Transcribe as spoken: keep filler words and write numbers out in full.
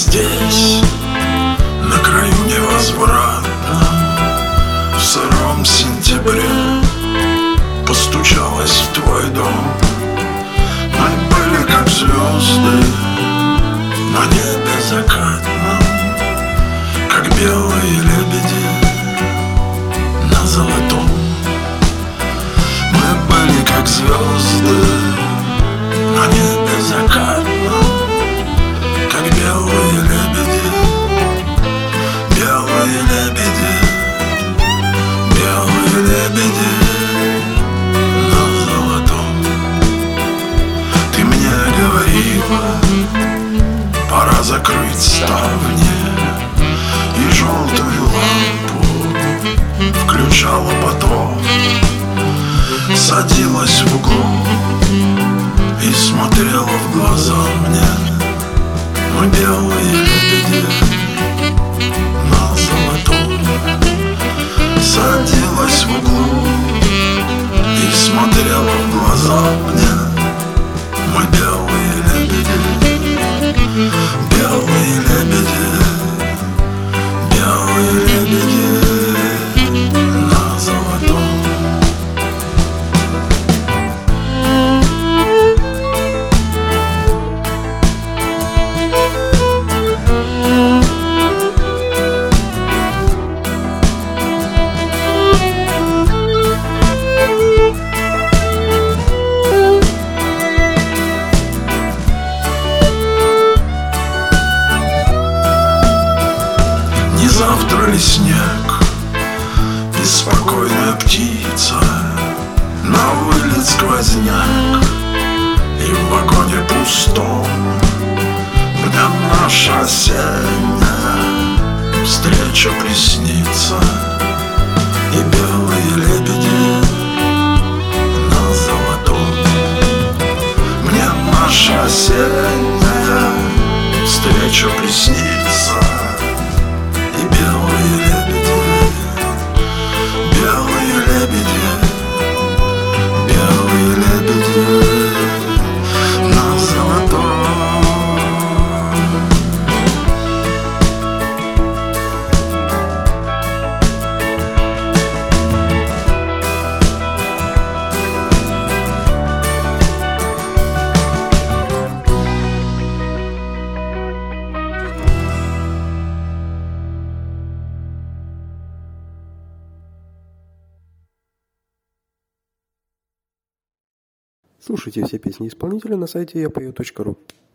здесь, на краю невозвратно, в сыром сентябре постучалась в твой дом. Мы были как звезды на небе закатном, как белые лебеди на золотом. Мы были как звезды на небе закатном, как белые лебеди, белые лебеди, белые лебеди на золотом. Ты мне говорила, пора закрыть ставни, и желтую лампу включала потом. Садилась в углу и смотрела в глаза мне. Мы белые лебеди на золотом. Садилась в углу и смотрела в глаза мне. Мы белые лебеди, белые лебеди, белые лебеди на золотом. Не завтра ли снег, беспокойная птица, на вылет сквозняк, и в вагоне пустом мне наша осенняя встреча приснится. И белые лебеди на золотом. Мне наша осенняя встреча приснится. И белые лебеди, белые лебеди, белые лебеди на золотом. Слушайте все песни исполнителя на сайте я пою точка ру.